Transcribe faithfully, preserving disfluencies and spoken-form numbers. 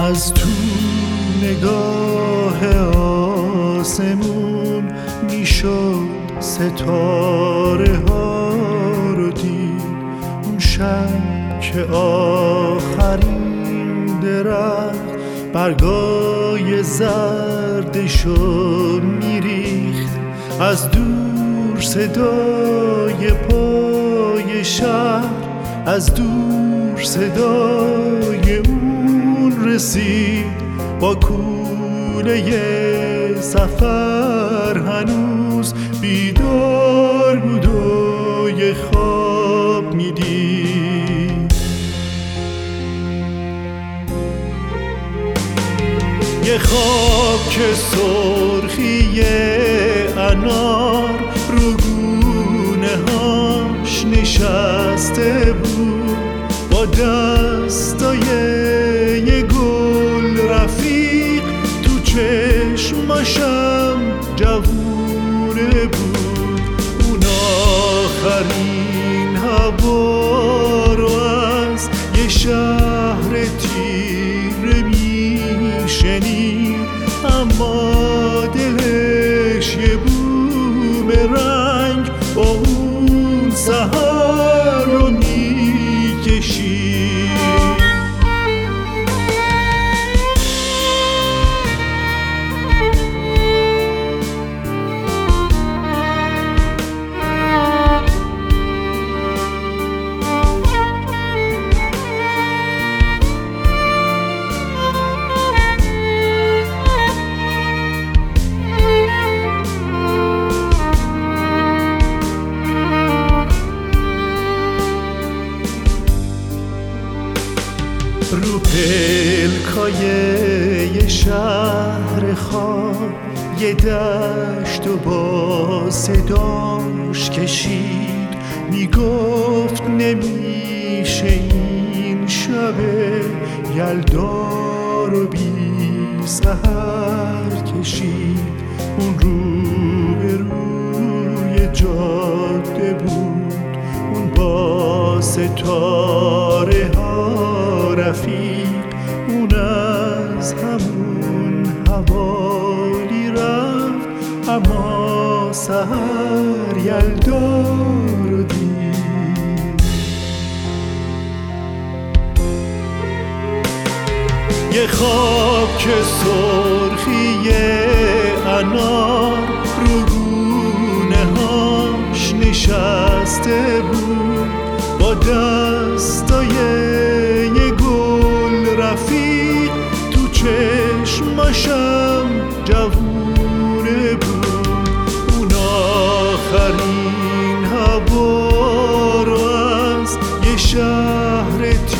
از تو نگاه آسمون میشد ستاره ها رو دید. اون شب که آخرین درخت برگای زردشو میریخت، از دور صدای پای شهر، از دور صدای اون رسید. با کوله سفر هنوز بیدار بود و یه خواب میدید. یه خواب که سرخی انار رو گونه هاش نشسته بود، با دستای یه گل رفیق تو چشماشم جوونه بود. اون آخرین هوا رو از یه شهر تیره میشنید، اما دلش یه بومرنگ با اون سحر رو میکشید. رو پلکای یه شهر خواب یه دشت و با صداش کشید، میگفت نمیشه این شب یلدا رو بی سحر کشید. اون رو به روی جاده بود، اون با ستاره ها رفیق، اون از همون حوالی رفت، اما سحر یلدا رو دید. یه خواب که سرخی انار رو گونه هاش نشسته بود، با دستای یه گل رفیق تو چشماشم جوونه بود. اون آخرین هوا رو از یه شهر